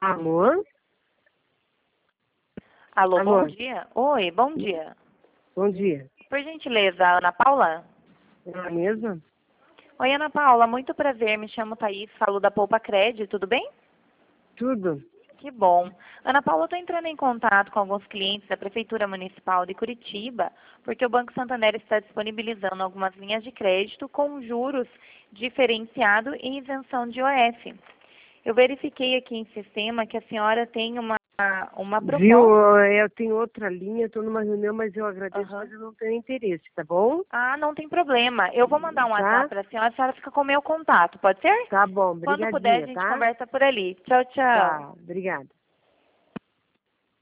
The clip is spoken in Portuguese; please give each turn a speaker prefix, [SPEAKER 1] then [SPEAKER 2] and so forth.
[SPEAKER 1] Alô?
[SPEAKER 2] Alô,
[SPEAKER 1] Alô?
[SPEAKER 2] bom dia. Oi, bom dia.
[SPEAKER 1] Bom dia.
[SPEAKER 2] Por gentileza, Ana Paula?
[SPEAKER 1] É a mesma?
[SPEAKER 2] Oi, Ana Paula, muito prazer. Me chamo Thaís, falo da Poupa Cred, tudo bem?
[SPEAKER 1] Tudo?
[SPEAKER 2] Que bom. Ana Paula, eu estou entrando em contato com alguns clientes da Prefeitura Municipal de Curitiba, porque o Banco Santander está disponibilizando algumas linhas de crédito com juros diferenciado e isenção de IOF. Eu verifiquei aqui em sistema que a senhora tem uma
[SPEAKER 1] Viu?
[SPEAKER 2] proposta.
[SPEAKER 1] Eu tenho outra linha, estou numa reunião, mas eu agradeço,
[SPEAKER 2] Aham.
[SPEAKER 1] mas eu não tenho interesse, tá bom?
[SPEAKER 2] Ah, não tem problema. Eu vou mandar um WhatsApp
[SPEAKER 1] Tá?
[SPEAKER 2] para a senhora fica com o meu contato, pode ser?
[SPEAKER 1] Tá bom,
[SPEAKER 2] Quando puder, a
[SPEAKER 1] brigadinha,
[SPEAKER 2] gente
[SPEAKER 1] tá?
[SPEAKER 2] conversa por ali. Tchau, tchau.
[SPEAKER 1] Tá, obrigada.